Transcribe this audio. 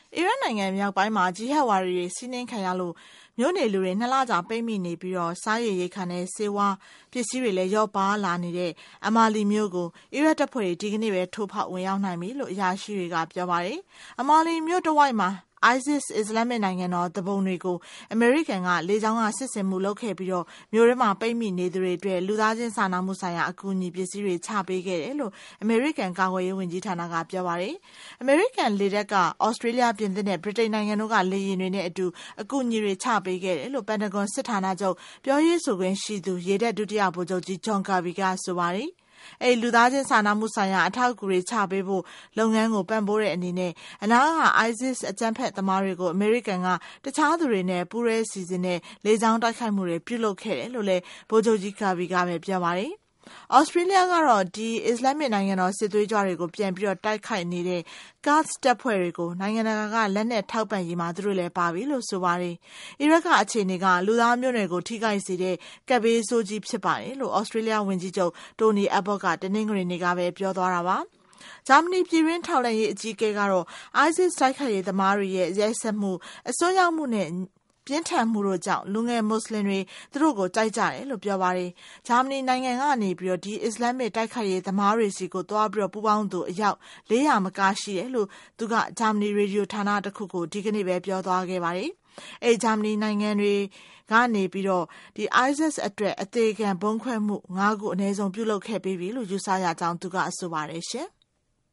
အီရတ်နိုင်ငံမြောက်ပိုင်းမှာဂျီဟတ်ဝါဒီတွေစီးနင်းခံရလို့မြို့နေလူတွေ2လကြာပိတ်မိနေပြီးတော့စားရည်ရိတ်ခါနဲ့ဆေးဝါးပစ္စည်းတွေလည်းရော့ပါလာနေတဲ့အမာလီမြို့ကိုအီရတ်တပ်ဖွဲ့တွေဒီကနေ့ပဲထိုးဖောက်ဝင်ရောက်နိုင်ပြီလို့အရာရှိတွေကပြောပါတယ်။အမာလီမြို့တစ်ဝိုက်မှာISIS အစ္စလာမစ်နိုင်ငံတော်တပုံတွေကိုအမေရိကန်ကလေကြောင်းကစစ်ဆင်မှုလုပ်ခဲ့ပြီးတော့မြို့ထဲမှာပိတ်မိနေသူတွေအတွက်လူသားချင်းစာနာမှုဆိုင်ရာအကူအညီပစ္စည်းတွေချပေးခဲ့တယ်လို့အမေရိကန်ကာကွယ်ရေးဝန်ကြီးဌာနကပြောပါတယ်။အမေရိကန်လေတပ်ကဩစတြေးလျပြင်သစ်နဲ့ဗြိတိန်နိုင်ငံတို့ကလေယာဉ်တွေနဲ့အတူအကူအညီတွေချပေးခဲ့တယ်လို့ပန်တဂွန်စစ်ဌာနချုပ်ပြောရေးဆိုခွင့်ရှိသူရေတပ်ဒုတိယဗိုလ်ချုပ်ကြီးဂျွန်ကာဘီကဆိုပါတယ်။လူသားချင်းစာနာမှုဆိုင်ရာအထောက်အကူတွေချပေးဖို့လုပ်ငန်းကိုပံ့ပိုးတဲ့အနေနဲ့အနားက ISIS အကြမ်းဖက်သမားတွေကိုအမေရိကန်ကတခြားသူတွေနဲ့ပူးရဲစီစဉ်တဲ့လေကြောင်းတိုက်ခိုက်မှုတွေပြုလုပ်ခဲ့တယ်လို့လည်းဗိုလ်ချုပ်ကြီးကာဘီကပဲပြောပါတယ်။ဩစတြေးလျကတော့ဒီအစ္စလာမစ်နိုင်ငံတော်စစ်သွေးကြွတွေကိုပြန်ပြီးတော့တိုက်ခိုက်နေတဲ့Kurdsတပ်ဖွဲ့တွေကိုနိုင်ငံတကာကလက်နက်ထောက်ပံ့ရေးမှာသူတို့လည်းပါပြီလို့ဆိုပါတယ်။အီရတ်ကအခြေအနေကလူသားမျိုးနွယ်ကိုထိခိုက်စေတဲ့ကပ်ဘေးဆိုးကြီးဖြစ်ပါတယ်လို့ဩစတြေးလျဝန်ကြီးချုပ်တိုနီအဘော့ကတနင်္ဂနွေနေ့ကပဲပြောသွားတာပါ။ဂျာမနီပြည်တွင်းထောက်လှမ်းရေးအကြီးအကဲကတော့ ISIS တိုက်ခိုက်ရေးသမားတွေရဲ့ရိုက်စက်မှုအစွန်းရောက်မှုနဲ့ပြင်းထန်မှုတို့ကြောင့်လူငယ်မွတ်စလင်တွေသူတို့ကိုကြိုက်ကြတယ်လို့ပြောပါတယ်။ဂျာမနီနိုင်ငံကနေပြီးတော့ဒီအစ္စလာမစ်တိုက်ခိုက်ရေးသမားတွေစီကိုသွားပြီးတော့ပူးပေါင်းသူအယောက်400မကရှိတယ်လို့သူကဂျာမနီရေဒီယိုဌာနတစ်ခုကိုဒီကနေ့ပဲပြောသွားခဲ့ပါတယ်။ဂျာမနီနိုင်ငံတွေကနေပြီးတော့ဒီ ISIS အတွက်အသေးခံဘုံခွဲမှု9ခုအနည်းဆုံးပြုလုပ်ခဲ့ပြီးပြီလို့ယူဆရကြောင်းသူကဆိုပါတယ်ရှင်။